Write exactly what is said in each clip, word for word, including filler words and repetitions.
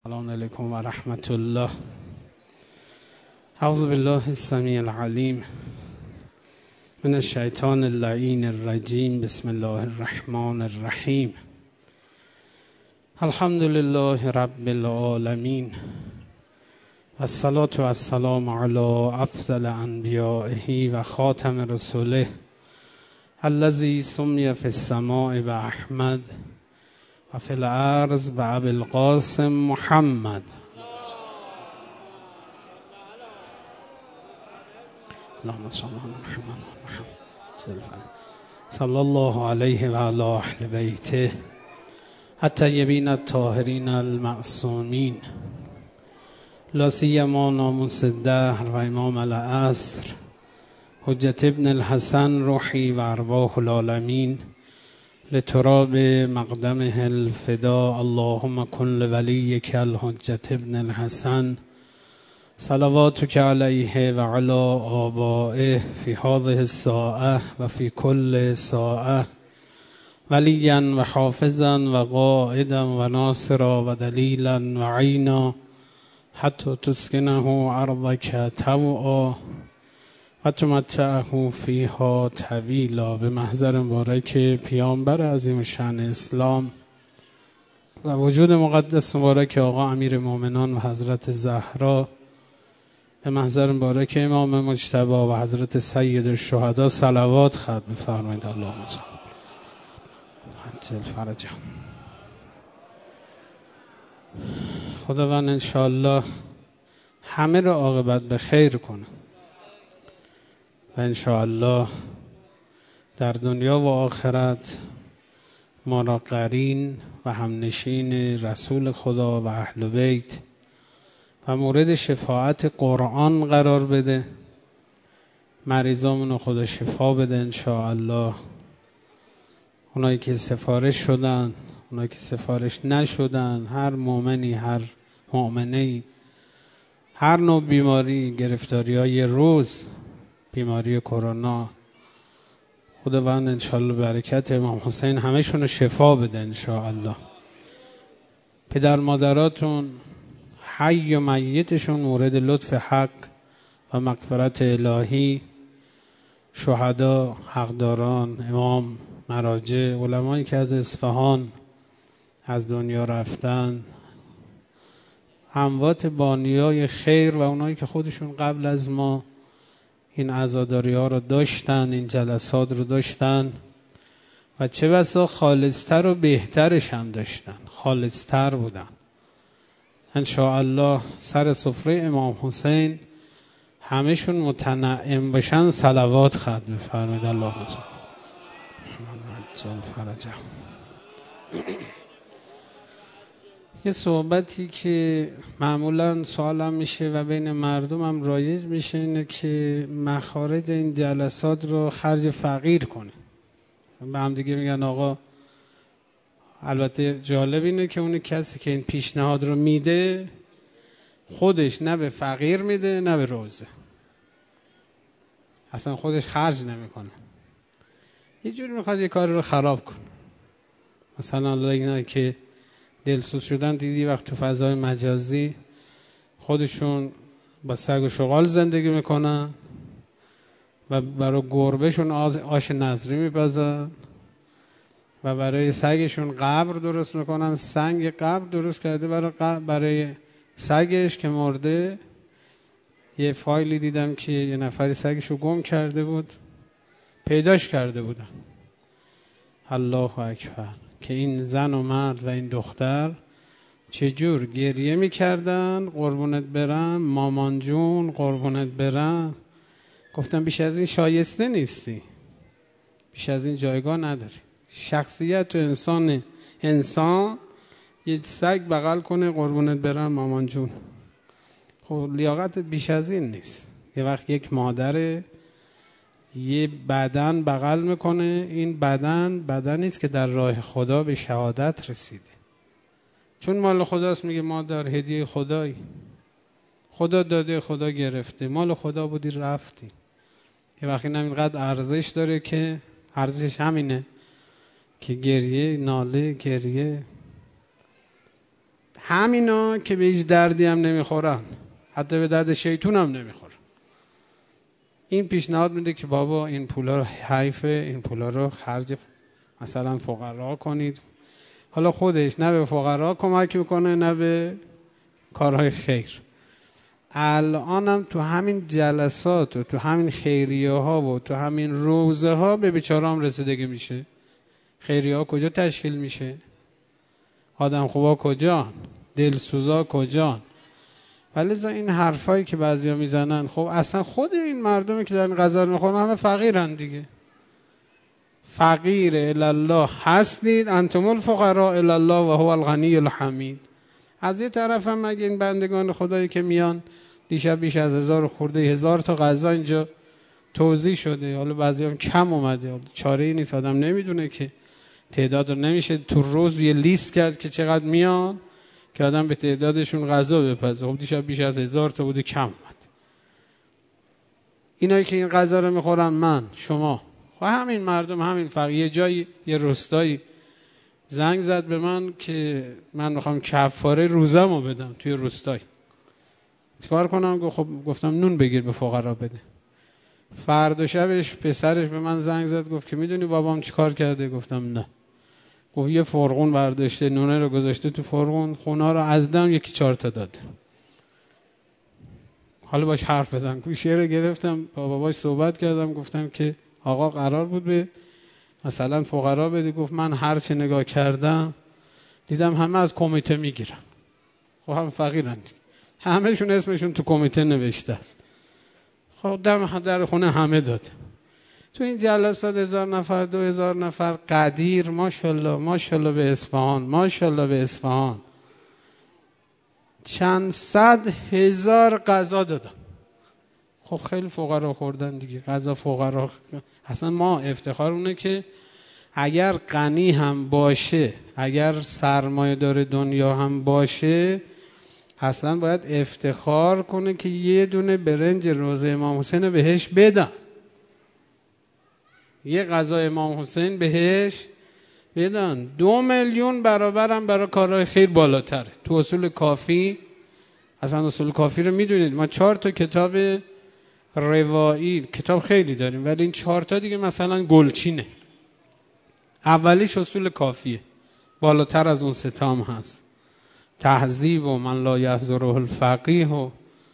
السلام علیکم و رحمت الله. اعوذ بالله السمیع العلیم من الشیطان اللعین الرجیم. بسم الله الرحمن الرحیم. الحمد لله رب العالمین و الصلاة و السلام علی افضل انبیائه و خاتم رسوله الذی سمی فی السماء باحمد و فی الارض و ابی القاسم محمد. اللهم صل علی محمد صلی الله علیه و علی اهل بیته الطیبین الطاهرین المعصومین، لا سیما ناموس الدهر و امام العصر حجت ابن الحسن روحی و ارواح العالمین لتراب مقدمه الفدا. اللهم کن لولیک الحجت ابن الحسن صلواتک علیه و علی آبائه فی هذه الساعه و فی کل ساعه ولیا و حافظا و قائدا و ناصرا و دلیلا و عینا حتی تسکنه ارضک طوعا و تمتعه فیها طویلا. به محضر مبارک پیامبر عظیم الشأن اسلام و وجود مقدس مبارک آقا امیر مومنان و حضرت زهرا، به محضر مبارک امام مجتبی و حضرت سید الشهدا صلوات ختم بفرمایید. اللهم صل عجل فرجهم. خداوند انشاءالله همه را عاقبت به خیر کنه و انشاءالله در دنیا و آخرت ما را قرین و همنشین رسول خدا و اهل بیت و مورد شفاعت قرآن قرار بده. مریضامون رو خدا شفا بده انشاءالله. اونایی که سفارش شدن، اونایی که سفارش نشدن، هر مؤمنی هر مؤمنه‌ای هر نوع بیماری، گرفتاری های روز، بیماری کرونا، خداوند انشاءالله برکت امام حسین همه‌شون رو شفا بده انشاءالله. پدر مادراتون حی و میتشون مورد لطف حق و مغفرت الهی، شهدا، حقداران، امام، مراجع، علمایی که از اصفهان از دنیا رفتن، اموات بانیای خیر و اونایی که خودشون قبل از ما این عزاداری ها رو داشتن، این جلسات رو داشتن و چه بسا خالصتر و بهترش هم داشتن، خالصتر بودن. انشاءالله سر سفره امام حسین همهشون متنعم باشن. صلوات ختم بفرمایید. اللهم صل عجل فرجهم. یه صحبتی که معمولا سوالم میشه و بین مردم هم رایج میشه اینه که مخارج این جلسات رو خرج فقیر کنه. به هم دیگه میگن آقا، البته جالب اینه که اون کسی که این پیشنهاد رو میده خودش نه به فقیر میده نه به روزه، اصلا خودش خرج نمیکنه، یه جوری میخواد یه کاری رو خراب کنه. مثلا الله اینا که دلسوز شدن دیدی وقت تو فضای مجازی خودشون با سگ و شغال زندگی میکنن و برای گربهشون آش نظری میپزن و برای سگشون قبر درست میکنن. سنگ قبر درست کرده برای قبر برای سگش که مرده. یه فایلی دیدم که یه نفری سگشو گم کرده بود، پیداش کرده بودن. الله اکبر. که این زن و مرد و این دختر چجور گریه میکردن قربونت برم مامان جون، قربونت برم. گفتم بیش از این شایسته نیستی، بیش از این جایگاه نداری. شخصیت و انسان انسان یه سگ بغل کنه قربونت برم مامان جون، خب لیاقت بیش از این نیست. یه وقت یک مادر یه بدن بغل میکنه، این بدن بدنی است که در راه خدا به شهادت رسیده، چون مال خداست. میگه مادر هدیه خدایی، خدا داده خدا گرفته، مال خدا بودی رفتی. یه وقتی اینقدر ارزش داره که ارزش همینه که گریه، ناله، گریه همینا که به هیچ دردی هم نمیخورن، حتی به درد شیطون هم نمیخورن. این پیشنهاد میده که بابا این پولا رو حیفه، این پولا رو خرج مثلا فقرا کنید. حالا خودش نه به فقرا کمک میکنه نه به کارهای خیر. الان هم تو همین جلسات و تو همین خیریه ها و تو همین روزه ها به بیچاره هم رسیدگی میشه. خیریه ها کجا تشکیل میشه؟ آدم خوبا کجان؟ دلسوزا کجان؟ ولی این حرفایی که بعضیا میزنن، خب اصلا خود این مردمی که دارن غذا رو میخورن همه فقیرن دیگه. فقیر الله هستید، انتم الفقراء الله و هو الغنی الحمید. از یه طرف هم مگه این بندگان خدایی که میان دیشب بیش از هزار خورده هزار تا غذا اینجا توزیع شده، حالا بعضی هم کم اومده، چاره ای نیست، آدم نمیدونه که تعداد رو نمیشه تو روز یه لیست کرد که چقدر میان که آدم به تعدادشون غذا بپزه. خب دیشب بیش از هزار تا بوده، کم اومد. اینایی که این غذا رو میخورن، من، شما، خب همین مردم، همین فقیر. یه جایی یه روستایی زنگ زد به من که من میخوام کفاره روزمو بدم توی روستای، چیکار کنم؟ خب گفتم نون بگیر به فقرا بده. فردا شبش پسرش به من زنگ زد گفت که میدونی بابام چیکار کرده؟ گفتم نه. گفت یه فرغون برداشته، نونه رو گذاشته تو فرغون، خونا رو از دم یکی چهار تا داده. حالا باش حرف بزن. گوشی رو گرفتم با باباش صحبت کردم، گفتم که آقا قرار بود به مثلا فقرا بده. گفت من هر چه نگاه کردم دیدم همه از کمیته میگیرن. خب هم فقیرن، همه شون اسمشون تو کمیته نوشته است. خب در در خونه همه داده. تو این جلسات هزار نفر، دو هزار نفر قدیر، ماشاءالله ماشاءالله به اصفهان، ماشاءالله به اصفهان چند صد هزار غذا دادن. خب خیلی فقرا خوردن دیگه غذا. فقرا اصلا ما افتخار اونه که اگر غنی هم باشه، اگر سرمایه دار دنیا هم باشه، اصلا باید افتخار کنه که یه دونه برنج روزه امام حسین بهش بدن، یه غذا امام حسین بهش بدن. دو میلیون برابر هم برای کارهای خیر بالاتره. تو اصول کافی، اصلا اصول کافی رو میدونید، ما چهار تا کتاب روایی، کتاب خیلی داریم، ولی این چهار تا دیگه مثلا گلچینه. اولیش اصول کافیه، بالاتر از اون سه تا هم هست. تهذیب و من لا یحضره الفقیه و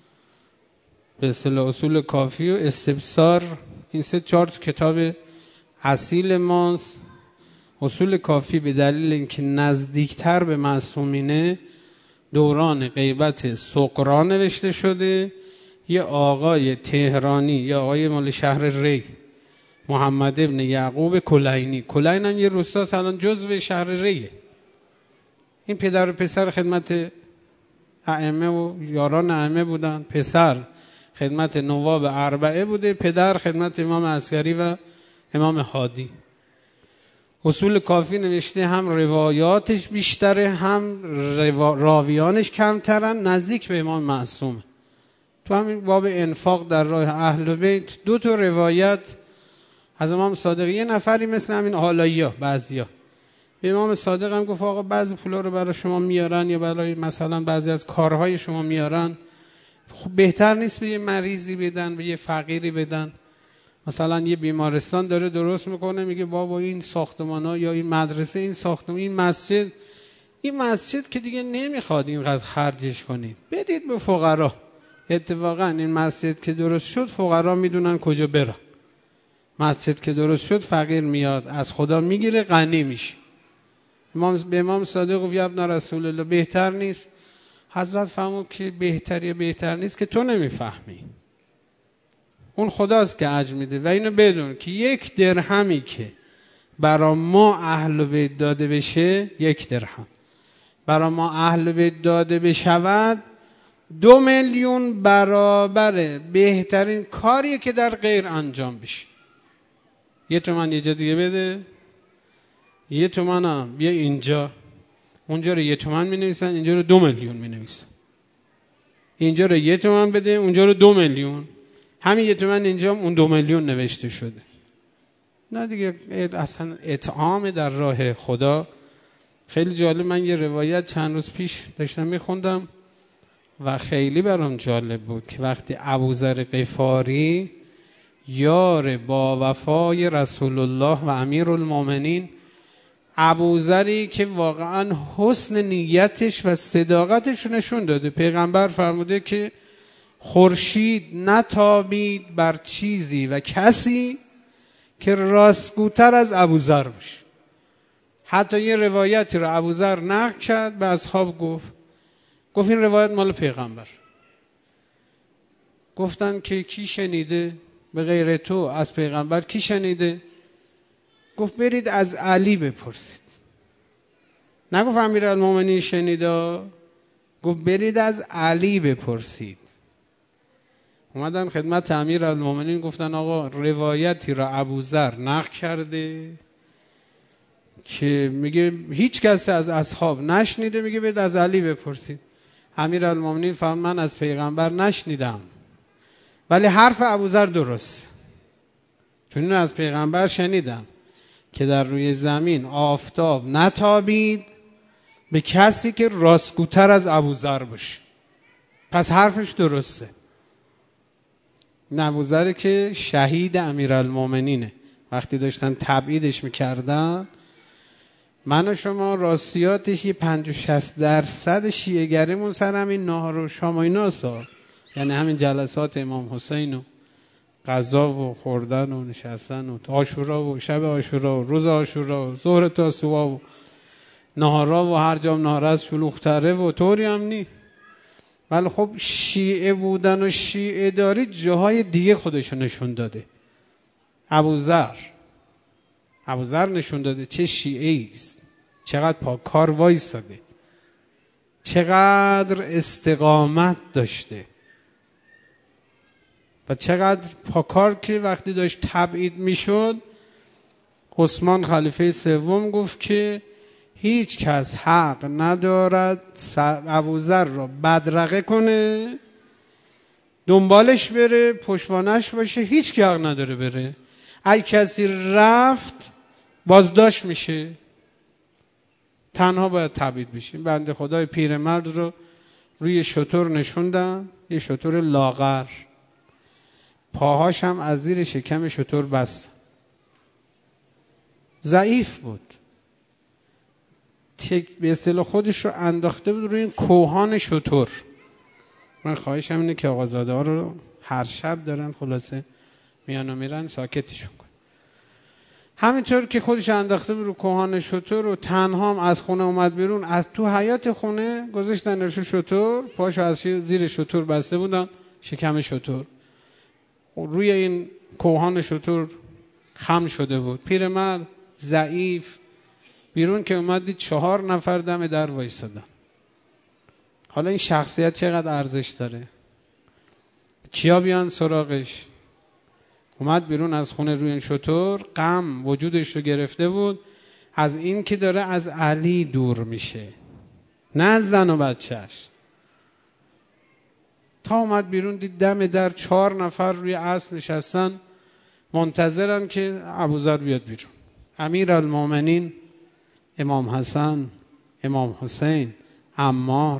به اصطلاح اصول کافی و استبصار. این سه چهار کتاب اصیل ماست. اصول کافی به دلیل اینکه نزدیکتر به معصومینه، دوران غیبت سقرا نوشته شده. یه آقای تهرانی، یه آقای مال شهر ری، محمد ابن یعقوب کلینی، کلین هم یه روستاست الان جزو شهر ریه. این پدر و پسر خدمت ائمه و یاران ائمه بودن. پسر خدمت نواب اربعه بوده، پدر خدمت امام عسکری و امام هادی. اصول کافی نوشته، هم روایاتش بیشتره، هم راویانش کمترن، نزدیک به امام معصوم. تو همین باب انفاق در راه اهل بیت دو تا روایت از امام صادق، یه نفری مثل همین حالایی‌ها بعضیا به امام صادق هم گفت آقا بعضی پولا رو برای شما میارن یا برای مثلا بعضی از کارهای شما میارن، خب بهتر نیست به یه مریضی بدن، به یه فقیری بدن؟ مثلا یه بیمارستان داره درست میکنه، میگه بابا این ساختمان‌ها یا این مدرسه، این ساختمان، این مسجد، این مسجد که دیگه نمیخواد اینقدر خرجش کنید، بدید به فقرا. اتفاقا این مسجد که درست شد فقرا میدونن کجا برن. مسجد که درست شد فقیر میاد از خدا میگیره، غنی میشه. امام به امام صادق گفت ابن رسول الله بهتر نیست؟ حضرت فرمود که بهتری بهتر نیست که تو نمیفهمی، اون خداست که اجر میده. و اینو بدون که یک درهمی که برا ما اهل بیت داده بشه، یک درهم برا ما اهل بیت داده بشود، دو میلیون برابر بهترین کاریه که در غیر انجام بشه. یه تومن یه جا دیگه بده، یه تومن هم بیا اینجا، اونجا رو یه تومن می نویسن، اینجا رو دو میلیون می نویسن. اینجا رو یه تومن بده، اونجا رو دو میلیون. همین یه تومن اینجا هم اون دو میلیون نوشته شده. نه دیگه اصلا اطعام در راه خدا خیلی جالب، من یه روایت چند روز پیش داشتم میخوندم و خیلی برام جالب بود که وقتی ابوذر غفاری یار با وفای رسول الله و امیرالمومنین، ابوذری که واقعا حسن نیتش و صداقتش رو نشون داده، پیغمبر فرموده که خورشید نتابید بر چیزی و کسی که راستگوتر از ابوذر باشه. حتی یه روایتی رو ابوذر نقل کرد، به اصحاب گفت گفت این روایت مال پیغمبر. گفتن که کی شنیده؟ به غیر تو از پیغمبر کی شنیده؟ گفت برید از علی بپرسید. نگفت امیرالمومنین شنیده، گفت برید از علی بپرسید. اومدن خدمت امیرالمومنین گفتن آقا روایتی را ابوذر نقل کرده که میگه هیچ کسی از اصحاب نشنیده، میگه برید از علی بپرسید. امیرالمومنین فرمود من از پیغمبر نشنیدم، ولی حرف ابوذر درست، چون اینو از پیغمبر شنیدم که در روی زمین آفتاب نتابید به کسی که راستگوتر از ابوذر باشه. پس حرفش درسته. ابوذر که شهید امیرالمومنینه، وقتی داشتن تبعیدش میکردن، من و شما راستیاتش یه پنج و شصت درصد شیعه گریمون سر همین نهار و شام و ایناسا، یعنی همین جلسات امام حسین و غذا و خوردن و نشستن و عاشورا و شب عاشورا و روز عاشورا و ظهر تاسوعا و نهارا و هر جام نهار از شلوغ‌تره و طوری هم نی. ولی خب شیعه بودن و شیعه داری جاهای دیگه خودشو نشون داده. ابوذر ابوذر نشون داده چه شیعه است، چقدر پاکار وایساده، چقدر استقامت داشته و چقدر پاکار که وقتی داشت تبعید میشد، عثمان خلیفه سوم گفت که هیچ کس حق ندارد ابوذر را بدرقه کنه، دنبالش بره، پشتوانش باشه، هیچ کی حق نداره بره. اگه کسی رفت بازداشت میشه، تنها باید تبعید بشیم. بنده خدای پیرمرد رو روی شتر نشوندن، یه شتر لاغر، پاهاش هم از زیر شکم شتر بست، ضعیف بود، به اصطلاح خودش رو انداخته بود روی این کوهان شتر. من خواهشم اینه که آقازاده ها رو هر شب دارن خلاصه میان و میرن ساکتشون کن. همینطور که خودش انداخته بود رو کوهان شتر و تنها هم از خونه اومد بیرون، از تو حیات خونه گذاشتن رو شتر، پاشو از زیر شتر بسته بودن، شکم شتر روی این کوهان شتر خم شده بود. پیرمرد ضعیف بیرون که اومد دید چهار نفر دم در وایسادن. حالا این شخصیت چقدر ارزش داره، کیا بیان سراغش؟ اومد بیرون از خونه روی این شتر، غم وجودش رو گرفته بود از این که داره از علی دور میشه، نه از زن و بچهش. تا اومد بیرون دید دم در چهار نفر روی اسب نشستن منتظرن که ابوذر بیاد بیرون. امیرالمومنین، امام حسن، امام حسین، عمار،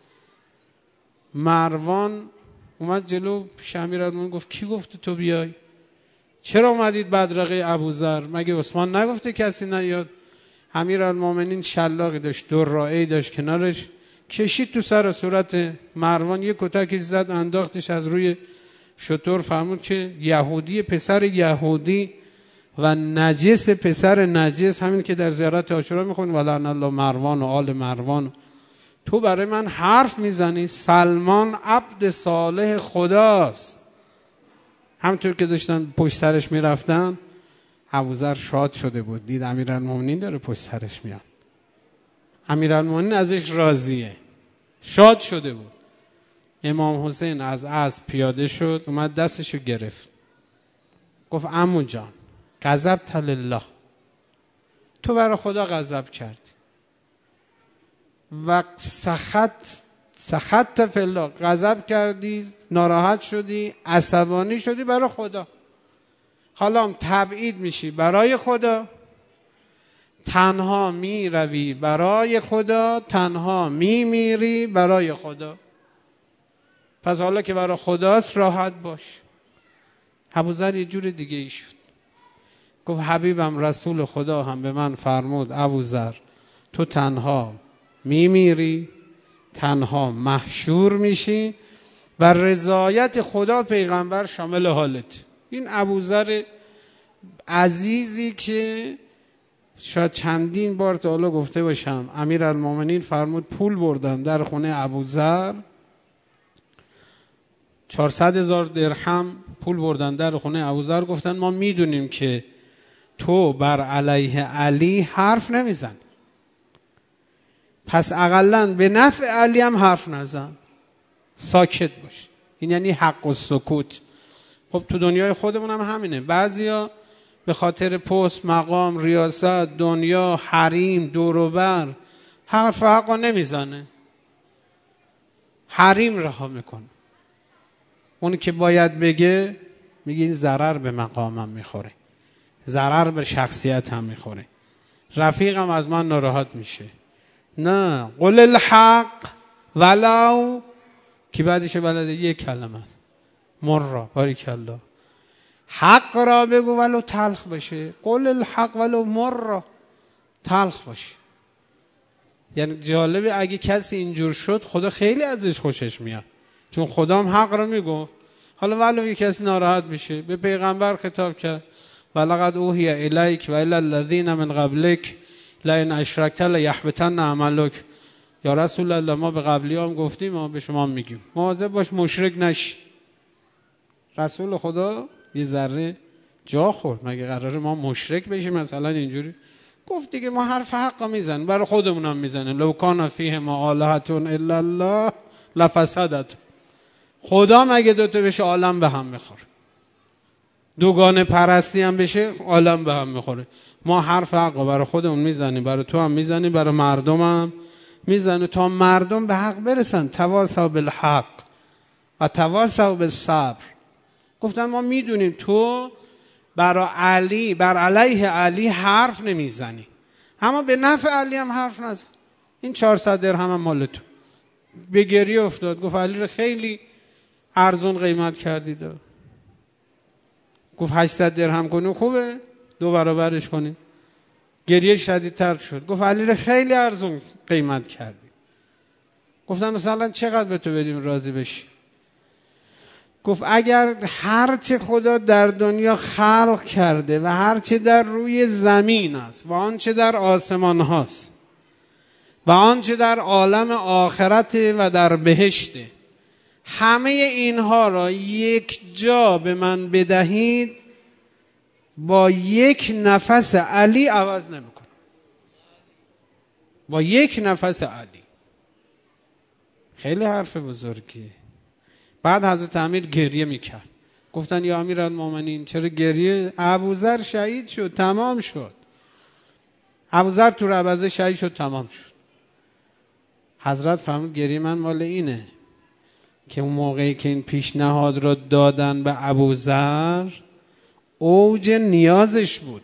مروان اومد جلو پیش امیرالمومنین گفت کی گفت تو بیای؟ چرا اومدید بدرقه ابوذر؟ مگه عثمان نگفته کسی نیاد؟ امیرالمومنین شلاقی داشت، دراعی داشت کنارش، کشید تو سر صورت مروان، یک کتکی زد انداختش از روی شتر. فرمود که یهودی پسر یهودی و نجس پسر نجس، همین که در زیارت عاشورا میخونید ولعن الله مروان و آل مروان، تو برای من حرف میزنی؟ سلمان عبد صالح خداست. همونطور که داشتن پشت سرش میرفتن، ابوذر شاد شده بود، دید امیرالمومنین داره پشت سرش میاد، امیرالمومنین ازش راضیه، شاد شده بود. امام حسین از اسب پیاده شد، اومد دستشو گرفت، گفت عمو جان غضبت لله، تو برای خدا غضب کردی و سخط سخط فی الله، غضب کردی، ناراحت شدی، عصبانی شدی برای خدا. حالا هم تبعید میشی برای خدا، تنها می روی برای خدا، تنها می میری برای خدا. پس حالا که برای خداست راحت باش. ابوذر یه جور دیگه ای شد. گفت حبیبم رسول خدا هم به من فرمود ابوذر تو تنها می میری، تنها محشور میشی و رضایت خدا پیغمبر شامل حالت. این ابوذر عزیزی که شاید چندین بار تا حالا گفته باشم امیرالمومنین فرمود پول بردن در خونه ابوذر، چهارصد هزار درهم پول بردن در خونه ابوذر، گفتن ما میدونیم که تو بر علیه علی حرف نمیزن، پس اقلن به نفع علی هم حرف نزن، ساکت باش. این یعنی حق و سکوت. خب تو دنیای خودمون هم همینه. بعضیا به خاطر پست، مقام، ریاست، دنیا، حریم، دوروبر حرف حقا نمیزنه، حریم رها میکنه. اونی که باید بگه میگه این ضرر به مقامم میخوره، ضرر به شخصیتم میخوره، رفیقم از من ناراحت میشه. نه، قل الحق ولو که بعدش بلده یک کلمه مر، باریکالله، حق را بگو ولو تلخ باشه. قل الحق ولو مر، تلخ باشه. یعنی جالبه اگه کسی اینجور شد خدا خیلی ازش خوشش میاد، چون خدا هم حق را میگفت. حالا ولو یک کسی ناراحت میشه، به پیغمبر خطاب کرد ولقد اوحی الیک و الی الذین من قبلک لئن اشرکت لیحبطن عملک. یا رسول الله ما به قبلی هم گفتیم، ما به شما میگیم مواظب باش مشرک نشی. رسول خدا یه ذره جا خورد، مگه قراره ما مشرک بشیم مثلا اینجوری؟ گفت دیگه ما حرف حق میزنیم، برای خودمون هم میزنیم. لو کان فیهما آلهة الا الله لفسدت. خدا مگه دوتا بشه عالم به هم میخوره، دوگانه پرستی هم بشه عالم به هم میخوره. ما حرف حق برای خودمون میزنیم، برای تو هم میزنیم، برای مردم هم میزنیم، تا مردم به حق برسن. تواصوا بالحق و تواصوا بالصبر. گفتن ما میدونیم تو برای علی، بر علیه علی حرف نمیزنی، اما به نفع علی هم حرف نزن. این چهارصد درهم هم مال تو. به گریه افتاد، گفت علی رو خیلی ارزون قیمت کردید. گفت هشتصد درهم کنی خوبه، دو برابرش کنی. گریه شدیدتر شد، گفت علی رو خیلی ارزون قیمت کردی. گفتم مثلا چقدر به تو بدیم راضی بشی؟ گفت اگر هرچه خدا در دنیا خلق کرده و هرچه در روی زمین است و آنچه در آسمان هاست و آنچه در عالم آخرت و در بهشته، همه اینها را یک جا به من بدهید، با یک نفس علی عوض نمیکنم. با یک نفس علی. خیلی حرف بزرگیه. بعد حضرت امیر گریه میکرد. گفتن یا امیرالمومنین چرا گریه؟ ابوذر شهید شد، تمام شد. ابوذر تو ربضه شهید شد، تمام شد. حضرت فرمود گریه من مال اینه که اون موقعی که این پیشنهاد را دادن به ابوذر اوج نیازش بود.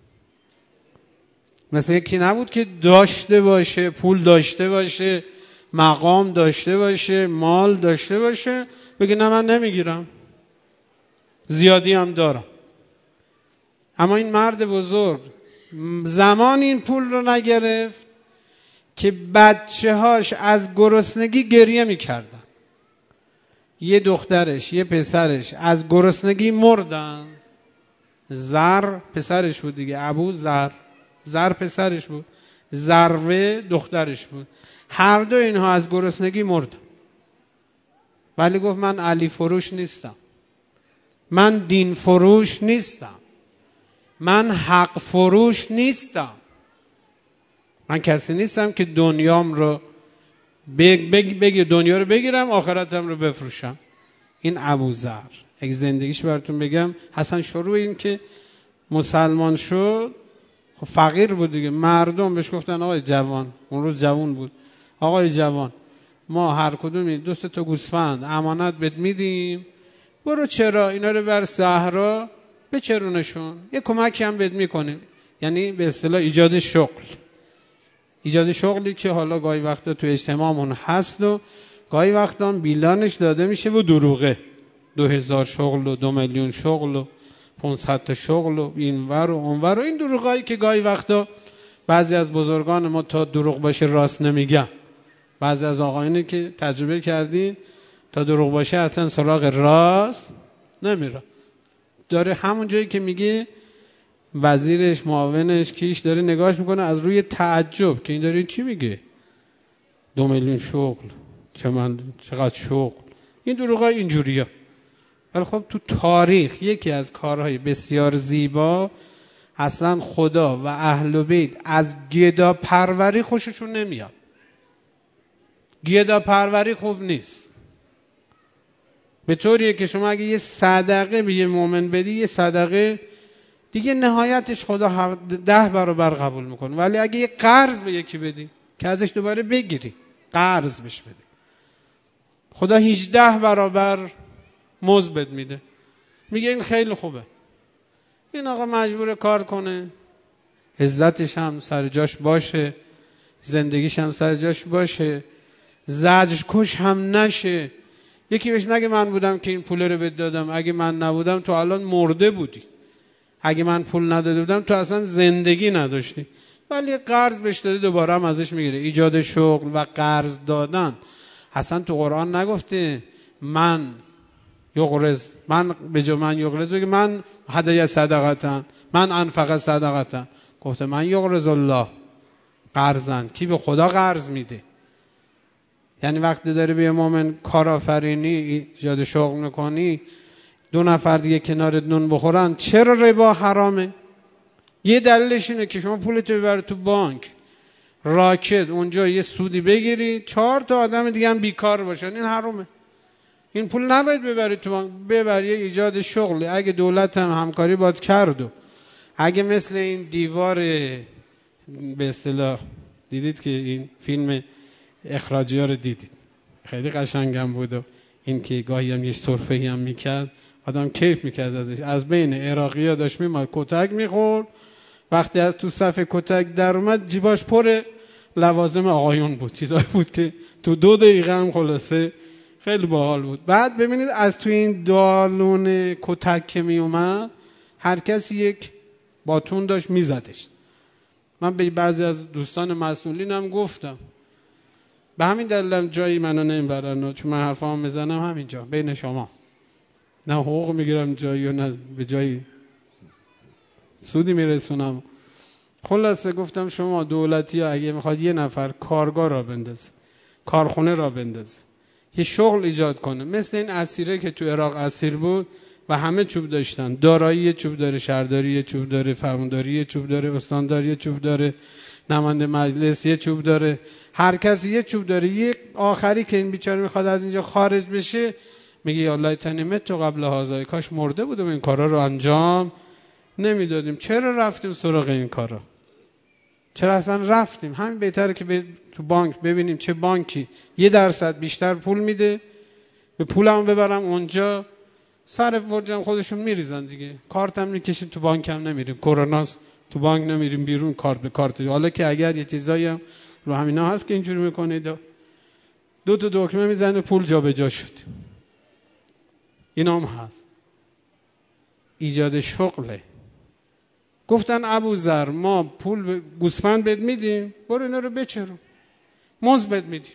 مثل یکی نبود که داشته باشه، پول داشته باشه، مقام داشته باشه، مال داشته باشه، بگه نه من نمیگیرم، زیادی هم دارم. اما این مرد بزرگ زمان این پول رو نگرفت که بچه هاش از گرسنگی گریه میکردن. یه دخترش یه پسرش از گرسنگی مردن. زر پسرش بود دیگه، ابو زر، زر پسرش بود، زروه دخترش بود. هر دو اینها از گرسنگی مردن. ولی گفت من علی فروش نیستم، من دین فروش نیستم، من حق فروش نیستم. من کسی نیستم که دنیام رو بگ بگ بگ دنیا رو بگیرم آخرتم رو بفروشم. این ابوذر اگه زندگیش براتون بگم، حسن شروع این که مسلمان شد خب فقیر بود دیگه. مردم بهش گفتن آقای جوان، اون روز جوان بود، آقای جوان ما هر کدومی دو سه تا گوسفند امانت بهت میدیم، برو چرا اینا رو بر صحرا بچرونشون، یه کمکی هم بهت میکنیم. یعنی به اصطلاح ایجاد شغل. ایجاد شغلی که حالا گاهی وقتا تو اجتماعمون هست و گاهی وقتا بیلانش داده میشه و دروغه. دو هزار شغل و دو میلیون شغل و پانصد تا شغل و اینور و اونور و این دروغایی که گاهی وقتا بعضی از بزرگان ما تا دروغ باشه راست نمیگن. بعضی از آقایانی که تجربه کردین تا دروغ باشه اصلا سراغ راست نمیره. داره همون جایی که میگه وزیرش، معاونش، کیش داره نگاهش میکنه از روی تعجب که این داره چی میگه؟ دو میلیون شغل، چه من چقدر شغل. این دروغای اینجوریه. ولی خب تو تاریخ یکی از کارهای بسیار زیبا، اصلا خدا و اهل بیت از گدا پروری خوششون نمیاد. گدا پروری خوب نیست. به طوریه که شما اگه یه صدقه به یه مؤمن بدی، یه صدقه دیگه نهایتش خدا ده برابر قبول میکنه. ولی اگه یه قرض به یکی بدی که ازش دوباره بگیری، قرض بهش بدی، خدا هجده برابر مزد بد میده. میگه این خیلی خوبه، این آقا مجبور کار کنه، عزتش هم سر جاش باشه، زندگیش هم سر جاش باشه، زجر کش هم نشه. یکی بهش نگه من بودم که این پول رو بهت دادم، اگه من نبودم تو الان مرده بودی، اگه من پول نداده بودم تو اصلا زندگی نداشتی. ولی قرض بهش داده دوباره هم ازش میگیره. ایجاد شغل و قرض دادن اصلا تو قرآن نگفته من یقرض، من به جا من یقرض بگه من هدیه صدقتن، من انفق صدقتن. گفته من یقرض الله قرضن. کی به خدا قرض میده؟ یعنی وقتی داری به مومن کارآفرینی ایجاد شغل میکنی، دو نفر دیگه کنارت نون بخورن، چرا ربا حرامه؟ یه دلیلش اینه که شما پولتو ببری تو بانک راکد اونجا یه سودی بگیری، چهار تا آدم دیگه هم بیکار باشن، این حرامه. این پول نباید ببری تو بانک، ببری ایجاد شغل. اگه دولت هم همکاری باید کرد و اگه مثل این دیوار به اصطلاح دیدید که این فیلم اخراجی ها رو دیدید، خیلی قشنگم بود و این که گاهی هم یه طرفه‌ای هم میکرد، آدم کیف میکرد ازش. از بین عراقی ها داشت میماد کتک میخورد، وقتی از تو صف کتک در اومد جیباش پر لوازم آقایون بود، چیزایی بود که تو دو دقیقه هم خلاصه خیلی باحال بود. بعد ببینید از تو این دالون کتک که می اومد هر کسی یک باتون داشت میزدش. من به بعضی از دوستان مسئولینم گفتم به همین دلیلم جایی منو نمیبرن، چون من حرفام میزنم همینجا بین شما، نه حقوق میگیرم جایی و نه به جایی سودی میرسونم. خلاصه گفتم شما دولتی ها اگه میخواد یه نفر کارگاه را بندازه، کارخونه را بندازه، یه شغل ایجاد کنه، مثل این اسیره که تو عراق اسیر بود و همه چوب داشتن، دارایی چوب داره، شهرداری چوب داره، فرمانداری چوب داره، استانداری چوب داره، نماینده مجلس یه چوب داره، هر کسی یه چوب داره. یک آخری که این بیچاره میخواد از اینجا خارج بشه میگه یا الله تنیمت تو قبل هازای، کاش مرده بودم این کارا رو انجام نمیدادیم. چرا رفتیم سراغ این کارا؟ چرا اصلا رفتیم؟ همین بهتره که به تو بانک ببینیم چه بانکی یه درصد بیشتر پول میده، به پولم ببرم اونجا، سر فرجم خودشون میریزن دیگه، کارتم میکشیم تو بانک هم نمیریم، کروناست تو بانک نمیریم بیرون، کارت به کارت. حالا که اگر یه چیزایی هم رو همینا هست که اینجوری میکنه، دو, دو تا دکمه میزنه پول جابجا شد. اینا هم هست. ایجاد شغله. گفتن ابوذر ما پول گوسفند بد میدیم، برو اینا رو بچرون، موز بد میدیم.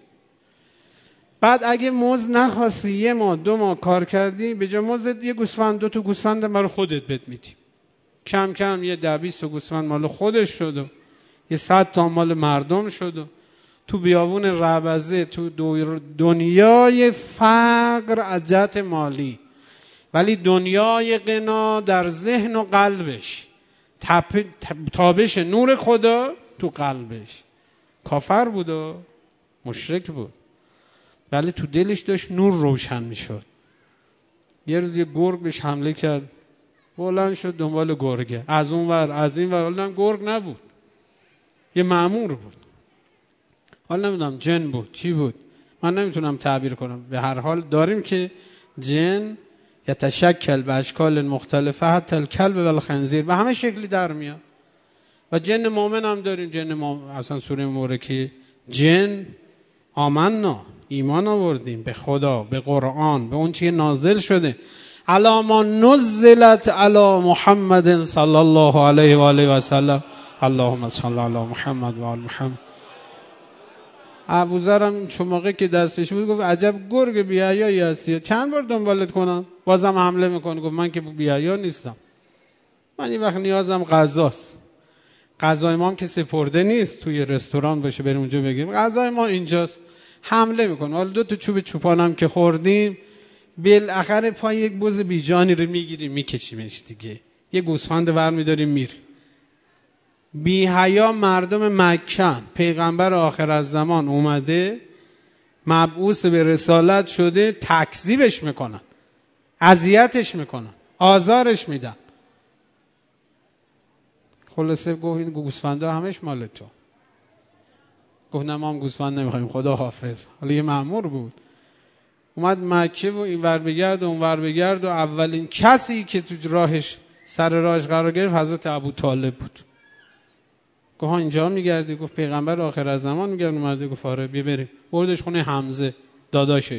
بعد اگه موز نخواستی یه ماه دو ماه کار کردی، به جای موز یه گوسفند دو تا گوسفند برای خودت بد میدیم. کم کم یه ده بیست تا گوسفند مال خودش شد و یه صد تا مال مردم شد و تو بیابون ربزه تو دنیای فقر از جهت مالی، ولی دنیای غنا در ذهن و قلبش، تابش نور خدا تو قلبش. کافر بود و مشرک بود ولی تو دلش داشت نور روشن میشد. یه روز یه گرگ بهش حمله کرد، بلند شد دنبال گرگه، از اون ور از این ور، حالا گرگ نبود، یه مأمور بود، حالا نمیدونم جن بود چی بود، من نمیتونم تعبیر کنم. به هر حال داریم که جن یتشکل به اشکال مختلفه حتی الکلب و الخنزیر، به همه شکلی در میاد. و جن مؤمن هم داریم. جن مؤمن اصلا سوره مبارکه جن آمنا، ایمان آوردیم به خدا، به قرآن، به اون چیه نازل شده. علی ما نزلت علی محمد صلی الله علیه و آله و سلم، اللهم صل علی محمد و آل محمد. ابوذر هم چون موقع که دستش بود گفت عجب گرگ بی‌حیایی هستی، چند بار دنبالت کنم بازم حمله میکنه. گفت من که بی‌حیا نیستم، من این وقت نیازم غذاست. غذای ما هم که سپرده نیست توی رستوران باشه بریم اونجا بگیم غذای ما اینجاست. حمله میکنه. حالا دو تا چوب چوپانم که خوردیم بالاخره پای یک بز بیجانی رو میگیریم میکشیمش دیگه، یه گوسفند ور میداریم میریم. بی حیا مردم مکه، پیغمبر آخر از زمان اومده مبعوث به رسالت شده، تکذیبش میکنن، اذیتش میکنن، آزارش میدن. خلاصه گفت این گوسفندا همش مال تو. گفت نه ما هم گوسفند نمیخوایم، خدا حافظ. حالا یه مأمور بود اومد مکه و این ور بگرد و اون ور بگرد و اولین کسی که تو راهش سر راهش قرار گرفت حضرت ابو طالب بود. گفت ها اینجا میگردی؟ گفت پیغمبر آخر از زمان میگرد اومده. گفت آره بیا بریم. بردش خونه حمزه داداشش،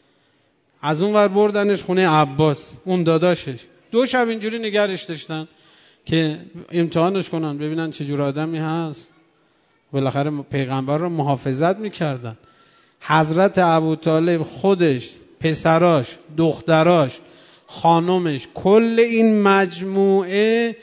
از اون ور بردنش خونه عباس اون داداشش. دو شب اینجوری نگرش داشتن که امتحانش کنن ببینن چه جور آدمی هست. بالاخره پیغمبر رو محافظت میکردن. حضرت ابوطالب خودش، پسراش، دختراش، خانمش، کل این مجموعه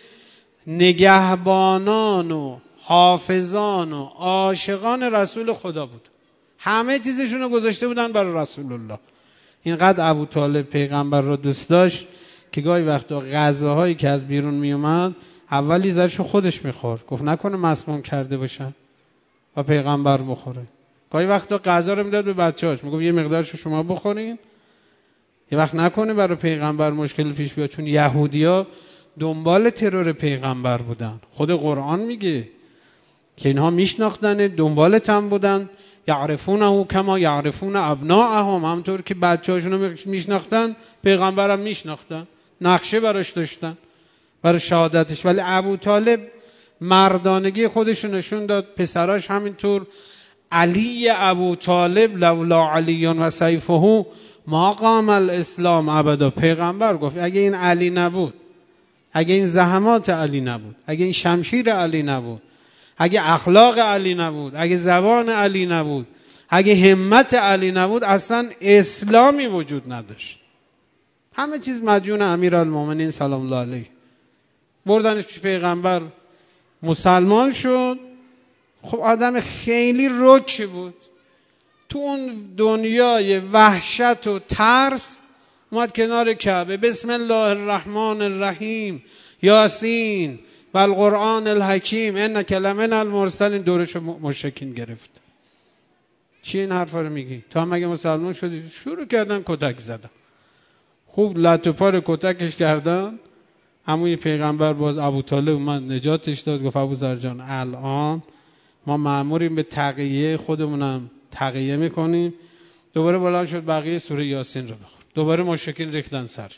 نگهبانان و حافظان و عاشقان رسول خدا بود. همه چیزشون رو گذاشته بودن برای رسول الله. اینقدر ابوطالب پیغمبر رو دوست داشت که گاهی وقتا غذاهایی که از بیرون می اومد اولی زرشو خودش میخورد. گفت نکنه مسموم کرده باشن و پیغمبر بخوره. گاهی وقتا غذا رو میداد به بچه‌هاش، میگفت یه مقدارشو شما بخورین، یه وقت نکنه برای پیغمبر مشکل پیش بیاد. چون یهودیا دنبال ترور پیغمبر بودن. خود قرآن میگه که اینها میشناختن، دنبالت هم بودن. یعرفونه کما یعرفون ابناءهم، همونطور که بچه‌هاشون رو میشناختن پیغمبرم میشناختن، نقشه براش داشتن برای شهادتش. ولی ابوطالب مردانگی خودش رو نشون داد، پسراش همینطور. علی ابوطالب لولا علی و سیفه ما قام الاسلام ابدا. پیغمبر گفت اگه این علی نبود، اگه این زحمات علی نبود، اگه این شمشیر علی نبود، اگه اخلاق علی نبود، اگه زبان علی نبود، اگه همت علی نبود، اصلا اسلامی وجود نداشت. همه چیز مدیون امیرالمومنین سلام الله علیه. بردنش پیش پیغمبر، مسلمان شد. خب آدم خیلی رکی بود. تو اون دنیای وحشت و ترس اومد کنار کعبه، بسم الله الرحمن الرحیم، یاسین و القرآن الحکیم انک لمن المرسلین. دورش مشرکین گرفت. چی این حرفا رو میگی؟ تو هم مگه مسلمان شدی؟ شروع کردن کتک زدن. خوب لط و پار کتکش کردن. همون پیغمبر باز ابوطالب اومد نجاتش داد. گفت ابوذر جان الان ما مأموریم به تقیه، خودمونم تقیه میکنیم. دوباره بلند شد بقیه سوره یاسین رو بخون. دوباره مشرکین ریختن سر.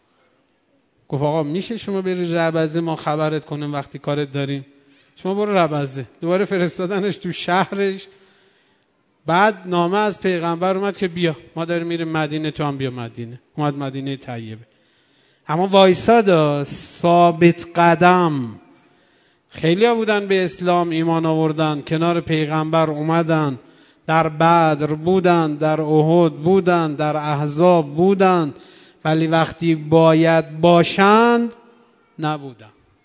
گفت آقا میشه شما بری ربزه ما خبرت کنیم وقتی کارت داریم؟ شما برو ربزه. دوباره فرستادنش تو شهرش. بعد نامه از پیغمبر اومد که بیا ما داریم میریم مدینه، تو هم بیا مدینه. اومد مدینه طیبه. اما وایسادا، ثابت قدم. خیلی ها بودن به اسلام ایمان آوردن، کنار پیغمبر اومدن، در بدر بودن، در احد بودن، در احزاب بودن، ولی وقتی باید باشند نبودن.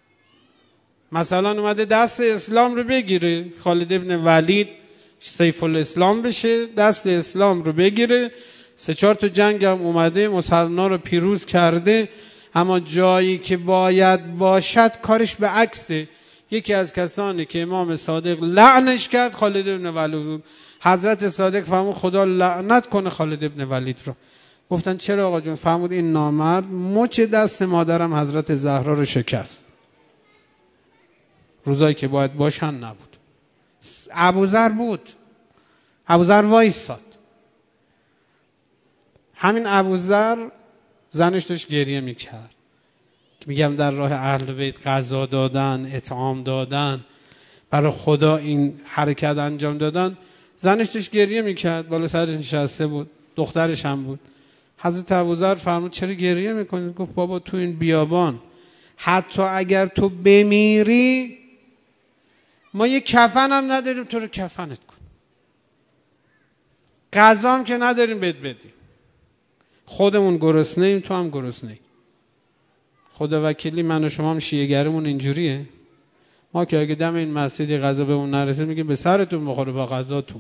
مثلا اومده دست اسلام رو بگیره، خالد ابن ولید سیف الاسلام بشه، دست اسلام رو بگیره. سه چهار تا جنگ هم اومده مسلمان رو پیروز کرده، اما جایی که باید باشد کارش به عکسه. یکی از کسانی که امام صادق لعنش کرد خالد ابن ولید. حضرت صادق فرمود خدا لعنت کنه خالد ابن ولید رو. گفتن چرا آقا جون؟ فرمود این نامرد مچ دست مادرم حضرت زهرا رو شکست. روزایی که باید باشن نبود. ابوذر بود. ابوذر وایساد. همین ابوذر زنش داشت گریه میکرد میگم در راه اهل بیت غذا دادن، اطعام دادن، برای خدا این حرکت انجام دادن. زنش داشت گریه میکرد، بالا سرش نشسته بود، دخترش هم بود. حضرت ابوذر فرمود چرا گریه میکنید؟ گفت بابا تو این بیابان حتی اگر تو بمیری ما یه کفن هم نداریم تو رو کفنت کن، غذا هم که نداریم بهت بدیم، خودمون گرسنه ایم تو هم گرسنه ای. خدا وکیلی من و شما هم شیعه‌گرمون اینجوریه. ما که اگه دم این مسجد غذا بهمون نرسه میگیم به سرتون بخوره با غذاتون،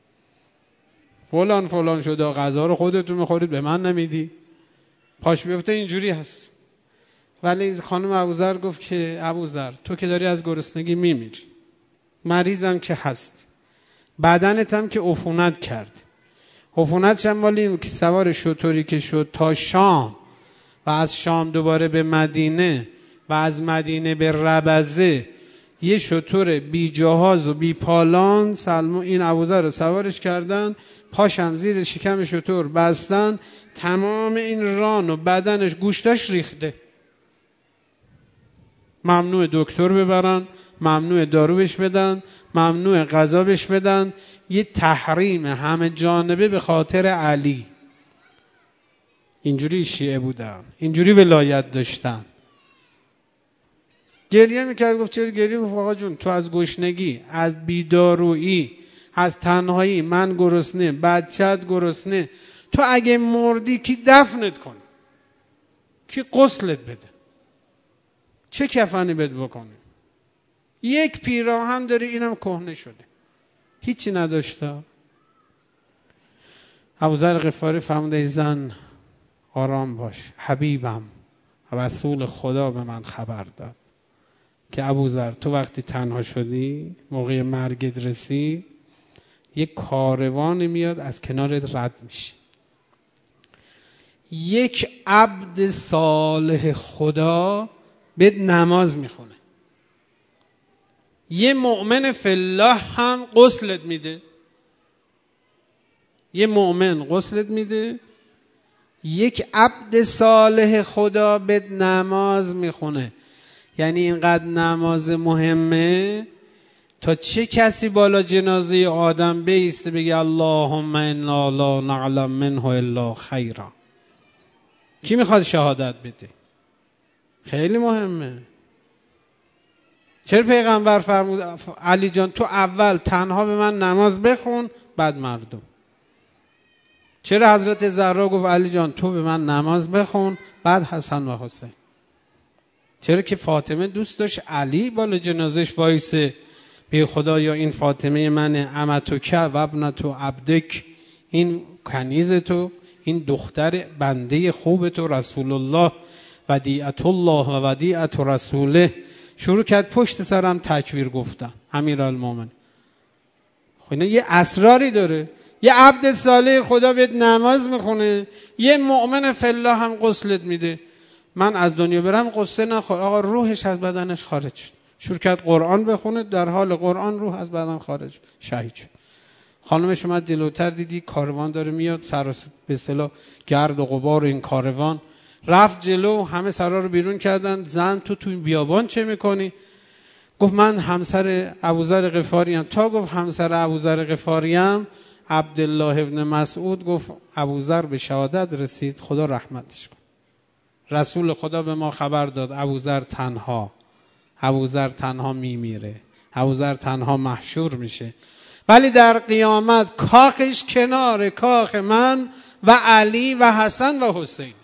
فلان فلان شده، غذا رو خودتون میخورید به من نمیدی، پاش بیفته. اینجوری هست. ولی خانم ابوذر گفت که ابوذر تو که داری از گرسنگی میمیری، مریضم که هست، بدنت هم که عفونت کرد، عفونت شمالی که سوار شطوری که شد تا شام و از شام دوباره به مدینه و از مدینه به ربزه، یه شطور بی جهاز و بی پالان سلمو این ابوذر رو سوارش کردن، پاشم زیر شکم شطور بستن، تمام این ران و بدنش گوشتاش ریخته، ممنوع دکتر ببرن، ممنوع دارو بهش بدن، ممنوع غذا بهش بدن. یه تحریم همه جانبه به خاطر علی. اینجوری شیعه بودن، اینجوری ولایت داشتن. گریه میکرد. گفت چرا گریه؟ گفت آقا جون تو از گشنگی، از بیدارویی، از تنهایی، من گرسنه، بچت گرسنه، تو اگه مردی کی دفنت کنه؟ کی غسلت بده؟ چه کفنی بد بکنه؟ یک پیراهن داری اینم کهنه شده، هیچی نداشته. ابوذر غفاری فرمود ای زن آرام باش، حبیبم رسول خدا به من خبر داد که ابوذر تو وقتی تنها شدی، موقع مرگت رسید، یک کاروان میاد از کنارت رد میشه، یک عبد صالح خدا به نماز میخونه، یه مؤمن فی الله هم غسلت میده، یه مؤمن غسلت میده، یک عبد صالح خدا به نماز میخونه. یعنی اینقدر نماز مهمه تا چه کسی بالا جنازه آدم بیسته بگه اللهم انا لا نعلم منه الا خیرا. کی میخواد شهادت بده؟ خیلی مهمه. چرا پیغمبر فرمود علی جان تو اول تنها به من نماز بخون بعد مردم؟ چرا حضرت زهرا گفت علی جان تو به من نماز بخون بعد حسن و حسین؟ چرا که فاطمه دوست داشت علی بالا جنازش وایسه، بی خدا یا این فاطمه من امتک و ابنت عبدک، این کنیز تو، این دختر بنده خوب تو، رسول الله ودیعت الله و ودیعت رسوله. شروع کرد پشت سرم تکبیر گفتن امیرالمومنین. خب اینا یه اسراری داره. یه عبد صالح خدا بهت نماز میخونه، یه مؤمن فی الله هم غسلت میده. من از دنیا برم قصه نخور، آقا روحش از بدنش خارج شد، شروع کرد قرآن بخونه، در حال قرآن روح از بدن خارج شهید شد. خانمش اومد جلوتر، دیدی کاروان داره میاد، سر به اصطلاح گرد و غبار این کاروان، رفت جلو، همه سرا رو بیرون کردن. زن تو تو این بیابان چه میکنی؟ گفت من همسر ابوذر غفاری ام. تا گفت همسر ابوذر غفاری ام، عبدالله ابن مسعود گفت ابوذر به شهادت رسید، خدا رحمتش کن. رسول خدا به ما خبر داد ابوذر تنها، ابوذر تنها میمیره، ابوذر تنها محشور میشه، ولی در قیامت کاخش کنار کاخ من و علی و حسن و حسین.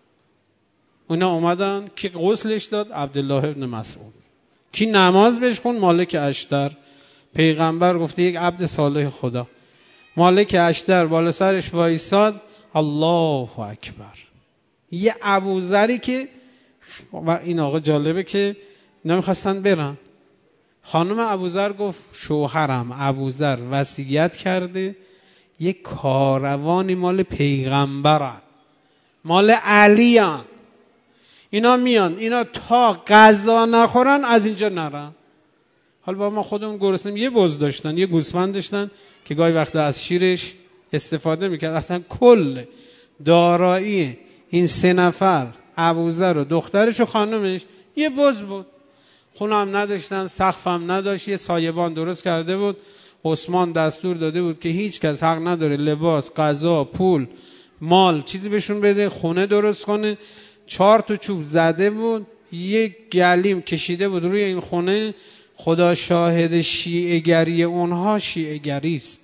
اونا اومدن کی غسلش داد؟ عبدالله ابن مسعود. کی نماز بهش خون؟ مالک اشتر. پیغمبر گفته یک عبد صالح خدا. مالک اشتر بالا سرش وایساد، الله اکبر. یه ابوذری که و این آقا جالبه که اینا میخواستن برن، خانم ابوذر گفت شوهرم ابوذر وصیت کرده یک کاروانی مال پیغمبره، مال علی هن. اینا میان، اینا تا غذا نخورن از اینجا نرن. حالا با ما خودمون گرسنیم، یه بز داشتن، یه گوسفند داشتن که گاهی وقتا از شیرش استفاده میکرد. اصلا کل دارایی این سه نفر ابوذر و دخترش و خانمش یه بز بود، خونه هم نداشتن، سقف هم نداشت، یه سایبان درست کرده بود. عثمان دستور داده بود که هیچ کس حق نداره لباس، غذا، پول، مال چیزی بهشون بده، خونه درست کنه. چهار تا چوب زده بود، یک گلیم کشیده بود روی این خونه. خدا شاهد شیعه گری اونها شیعه گری است.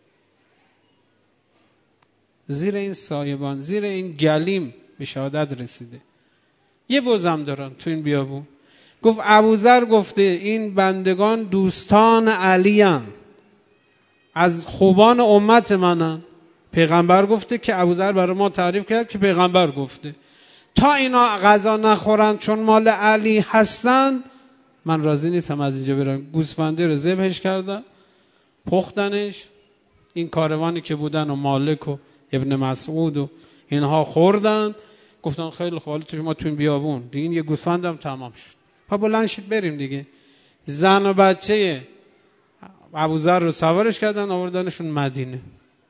زیر این سایبان، زیر این گلیم به شهادت رسیده. یه بزم دارن تو این بیابون. گفت ابوذر گفته این بندگان دوستان علی ان، از خوبان امت منن. پیغمبر گفته که ابوذر برای ما تعریف کرد که پیغمبر گفته تا اینا غذا نخورن چون مال علی هستن من راضی نیستم از اینجا برم. گوسفنده رو ذبحش کردن، پختنش، این کاروانی که بودن و مالک و ابن مسعود و اینها خوردن. گفتن خیلی خوب، تو ما تو این بیابون دیگه یه گوسفندم تمام شد، پا بلند شید بریم دیگه. زن و بچه ابوذر رو سوارش کردن آوردنشون مدینه.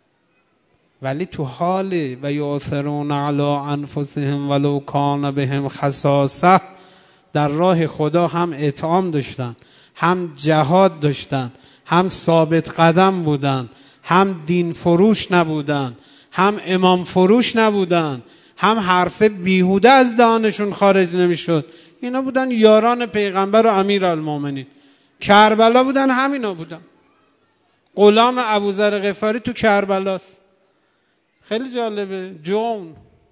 ولی تو حال و یؤثرون علی انفسهم ولو کان بهم خصاصه، در راه خدا هم اطعام داشتن، هم جهاد داشتن، هم ثابت قدم بودن، هم دین فروش نبودن، هم امام فروش نبودن، هم حرف بیهوده از دهانشون خارج نمیشد. اینا بودن یاران پیغمبر و امیرالمومنین. کربلا بودن، همینا بودن. غلام ابوذر غفاری تو کربلاست. خیلی جالبه. جون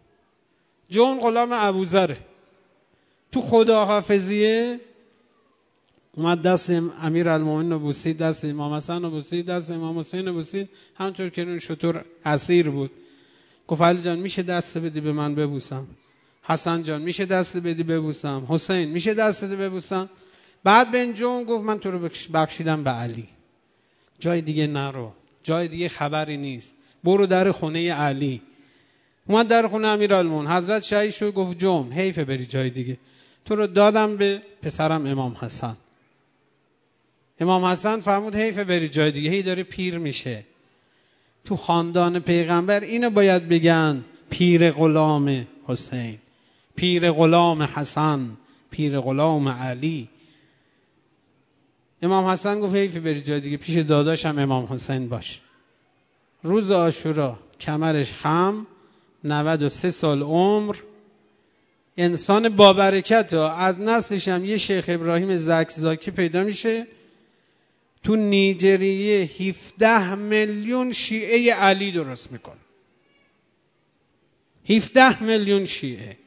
جون غلام ابوذره. تو خداحافظیه اومد دست امیرالمومنین رو بوسید، دست امام حسن رو بوسید، دست امام حسین رو بوسید، همونطور که اون شطور اسیر بود. گفت علی جان میشه دست بدی به من ببوسم؟ حسن جان میشه دست بدی ببوسم؟ حسین میشه دست بدی ببوسم؟ بعد به جون گفت من تو رو بخشیدم به علی، جای دیگه نرو، جای دیگه خبری نیست، برو در خونه علی. اومد در خونه امیرالمومنین، حضرت شهید شد. گفت جون حیفه بری جای دیگه، تو رو دادم به پسرم امام حسن. امام حسن فرمود حیفه بری جای دیگه، هی داره پیر میشه. تو خاندان پیغمبر اینو باید بگن، پیر غلام حسین، پیر غلام حسن، پیر غلام علی. امام حسن گفت حیفه بری جای دیگه، پیش داداشم امام حسین باش. روز عاشورا کمرش خم، نود و سه سال عمر، انسان با برکت ها. از نسلش هم یه شیخ ابراهیم زکزاکی پیدا میشه. تو نیجریه هفده میلیون شیعه علی درست میکنه. هفده میلیون شیعه.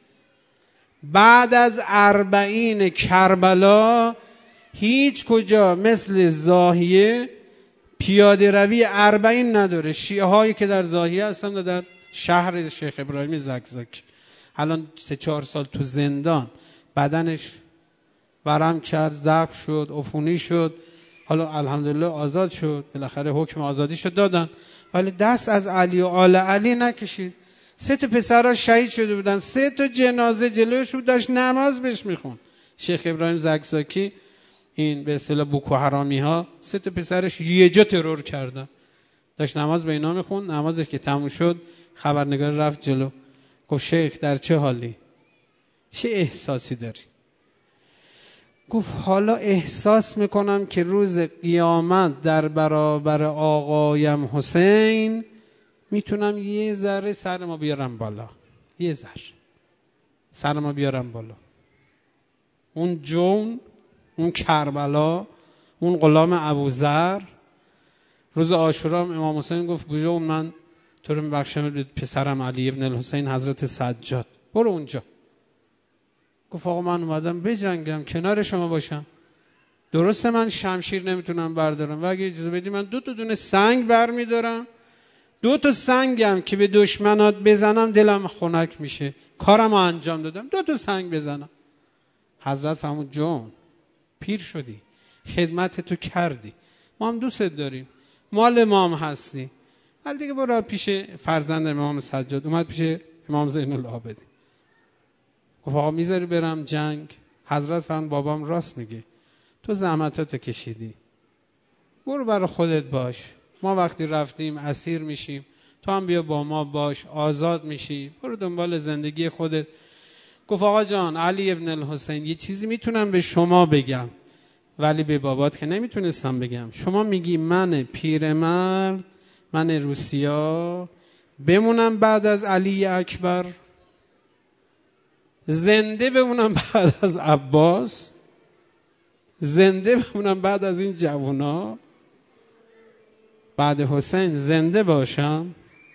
بعد از اربعین کربلا هیچ کجا مثل زاهیه پیاده روی اربعین نداره. شیعه هایی که در زاهیه هستن و در شهر شیخ ابراهیم زکزاکی الان سه چهار سال تو زندان، بدنش ورم کرد، ضعف شد، عفونی شد، حالا الحمدلله آزاد شد، بالاخره حکم آزادیشو دادن، ولی دست از علی و آل علی نکشید. سه تا پسراش شهید شده بودن، سه تا جنازه جلوش بود، داشت نماز بهش میخون. شیخ ابراهیم زکزاکی، این به اصطلاح بوکو حرامی ها، سه تا پسرش یه جا ترور کردن، داشت نماز به اینا میخون. نمازش که تموم شد خبرنگار رفت جلو، گفت شیخ در چه حالی؟ چه احساسی داری؟ گفت حالا احساس میکنم که روز قیامت در برابر آقایم حسین میتونم یه ذره سر ما بیارم بالا، یه ذره سر ما بیارم بالا. اون جون، اون کربلا، اون غلام ابوذر. روز عاشورا امام حسین گفت جون من تو رو میبخشم به پسرم علی ابن الحسین حضرت سجاد، برو اونجا. گفت آقا من اومدم بجنگم، کنار شما باشم. درسته من شمشیر نمیتونم بردارم و اگه اجازه بدی من دو تا دونه سنگ برمیدارم، دو تا سنگم که به دشمنات بزنم دلم خنک میشه، کارمو انجام دادم، دو تا سنگ بزنم. حضرت فرمود جون پیر شدی، خدمت تو کردی، ما هم دوست داریم، مال ما هم هستی، ولی دیگه برو پیش فرزند امام سجاد. اومد پیش امام زین العابدین، گفت آقا میذاری برم جنگ؟ حضرت فرمود بابام راست میگه، تو زحمتاتو کشیدی، برو برای خودت باش، ما وقتی رفتیم اسیر میشیم، تو هم بیا با ما باش، آزاد میشی، برو دنبال زندگی خودت. گفت آقا جان علی ابن الحسین یه چیزی میتونم به شما بگم ولی به بابات که نمیتونستم بگم. شما میگی من پیرمرد، من روسیا بمونم بعد از علی اکبر، زنده بمونم بعد از عباس، زنده بمونم بعد از این جوونا، بعد حسین زنده باشم؟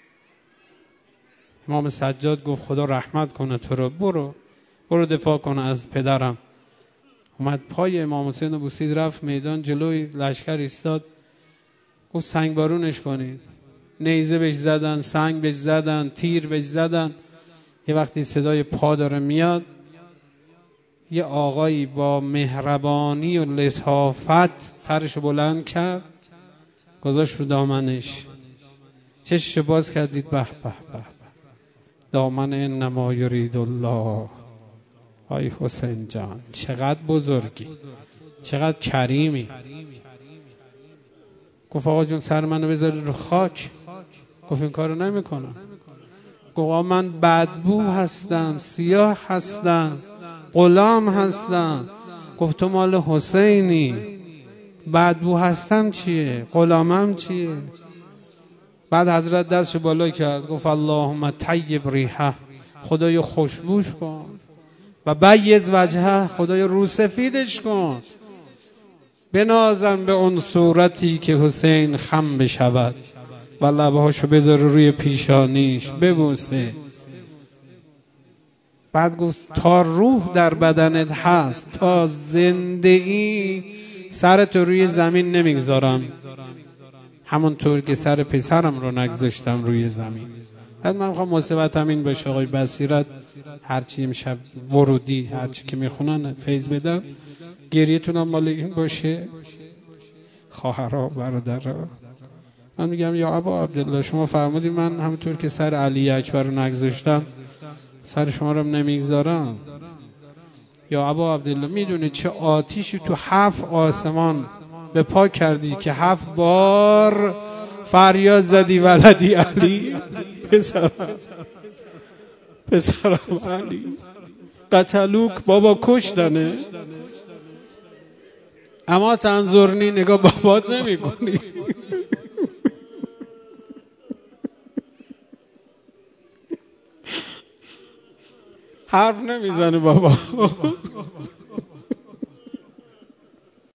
امام سجاد گفت خدا رحمت کنه تو رو، برو برو دفاع کنه از پدرم. اومد پای امام حسین رو بوسید، رفت میدان، جلوی لشکر ایستاد، گفت سنگ بارونش کنید. نیزه بهش زدن، سنگ بهش زدن، تیر بهش زدن. یه وقتی صدای پا داره میاد، یه آقایی با مهربانی و لطافت سرشو بلند کرد، گذاشت رو دامنش، چششو باز کردید، به به به دامن انما یرید الله. آی حسین جان چقدر بزرگی، چقدر کریمی. گفت آقا جون سر منو بذاری رو خاک. گفت این کارو نمیکنم. گفت آقا من بدبو هستم، سیاه هستم، غلام هستم. گفت تو مال حسینی، بدبو هستم چیه، غلامم چیه؟ بعد حضرت دستشو بالا کرد، گفت اللهم طیب ریحه، خدای خوشبوش کن، و بیض وجهه، خدای رو سفیدش کن، بنازم به اون صورتی که حسین خم بشود و لبهاشو بذاره روی پیشانیش ببوسه. بعد گفت تا روح در بدنت هست، تا زنده ای، سرت روی زمین نمیگذارم، همونطور که سر پسرم رو نگذاشتم روی زمین. بعد من میخوام مصیبتم این باشه آقای بصیرت هرچی امشب ورودی هرچی که میخونن فیض بدن، گریتونم مال این باشه. خواهرها برادرها، من میگم یا ابا عبدالله شما فرمودی من همونطور که سر علی اکبر رو نگذاشتم سر شما رو نمیگذارم. یا ابا عبدالله میدونی چه آتیشی تو هفت آسمان به پا کردی که هفت بار فریاد زدی ولدی علی، پسرم پسرم علی، قتلوک، بابا کشتنه، اما تنظرنی، نگاه بابات نمی کنی. حرف نمیزنه بابا.